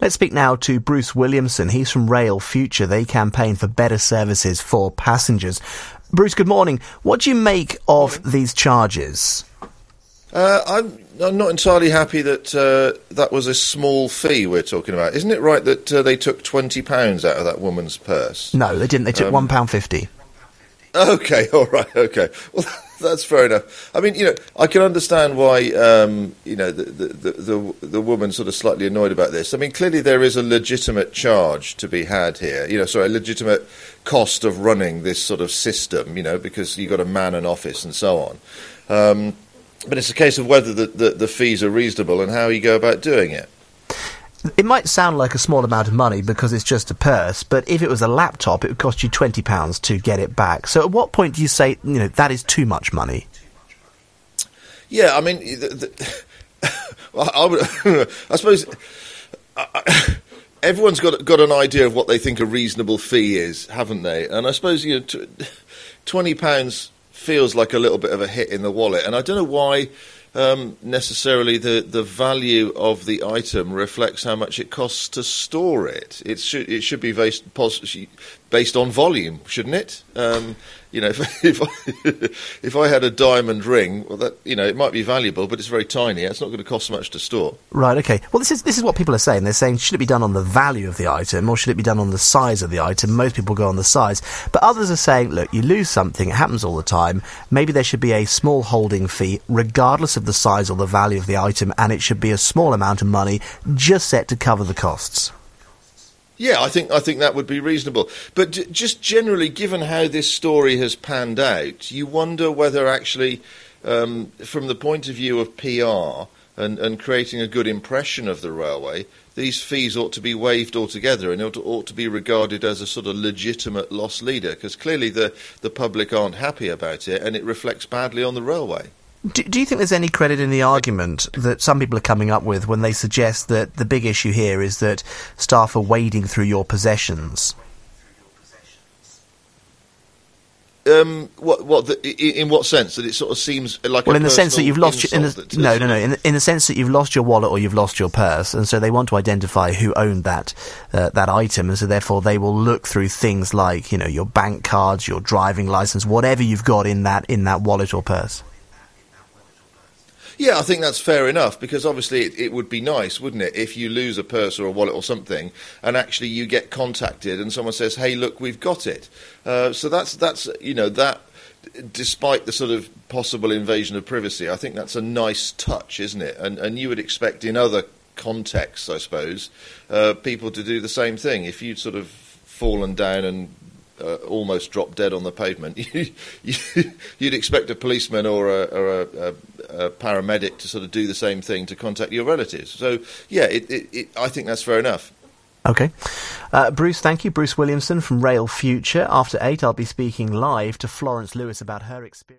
Let's speak now to Bruce Williamson. He's from Rail Future. They campaign for better services for passengers. Bruce, good morning. What do you make of these charges? I'm not entirely happy that that was a small fee we're talking about. Isn't it right that they took £20 out of that woman's purse? No, they didn't. They took £1.50. Okay, all right, okay. Well, that's fair enough. I mean, I can understand why, the woman sort of slightly annoyed about this. I mean, clearly there is a legitimate charge to be had here. A legitimate cost of running this sort of system, because you've got to man an office and so on. But it's a case of whether the fees are reasonable and how you go about doing it. It might sound like a small amount of money because it's just a purse, but if it was a laptop, it would cost you £20 to get it back. So at what point do you say, that is too much money? Yeah, I mean, I suppose everyone's got an idea of what they think a reasonable fee is, haven't they? And I suppose, £20 feels like a little bit of a hit in the wallet, and I don't know why necessarily the value of the item reflects how much it costs to store it. It should be based on volume, shouldn't it? If I had a diamond ring, well, that it might be valuable, but it's very tiny. It's not going to cost so much to store. Right. Okay. Well, this is what people are saying. They're saying, should it be done on the value of the item, or should it be done on the size of the item? Most people go on the size, but others are saying, look, you lose something. It happens all the time. Maybe there should be a small holding fee, regardless of the size or the value of the item, and it should be a small amount of money, just set to cover the costs. Yeah, I think that would be reasonable. But just generally, given how this story has panned out, you wonder whether actually, from the point of view of PR and creating a good impression of the railway, these fees ought to be waived altogether and ought to be regarded as a sort of legitimate loss leader, because clearly the public aren't happy about it and it reflects badly on the railway. Do you think there's any credit in the argument that some people are coming up with when they suggest that the big issue here is that staff are wading through your possessions? In what sense? That it sort of seems like in the sense that you've lost in the sense that you've lost your wallet or you've lost your purse, and so they want to identify who owned that item, and so therefore they will look through things like your bank cards, your driving license, whatever you've got in that wallet or purse. Yeah, I think that's fair enough, because obviously it would be nice, wouldn't it, if you lose a purse or a wallet or something and actually you get contacted and someone says, hey, look, we've got it. So that's that, despite the sort of possible invasion of privacy, I think that's a nice touch, isn't it? And you would expect in other contexts, I suppose, people to do the same thing. If you'd sort of fallen down and almost dropped dead on the pavement, you'd expect a policeman or a paramedic to sort of do the same thing to contact your relatives. So, yeah, I think that's fair enough. OK. Bruce, thank you. Bruce Williamson from Rail Future. After 8, I'll be speaking live to Florence Lewis about her experience.